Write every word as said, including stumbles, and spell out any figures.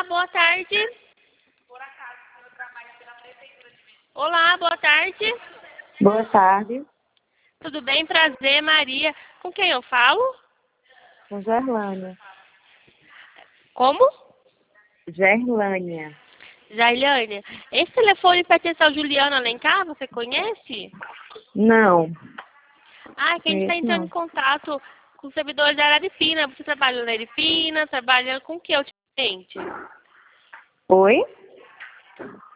boa tarde. Olá, boa tarde. Boa tarde, Tudo bem? Prazer, Maria. Com quem eu falo? com Gerlânia. Como? Gerlânia. Jailane. Esse telefone pertence ao Juliano Alencar, você conhece? Não, Ah, é que a gente está conheço entrando em não. contato com os servidores da Araripina. Você trabalha na Araripina? Trabalha com o que ultimamente? Oi?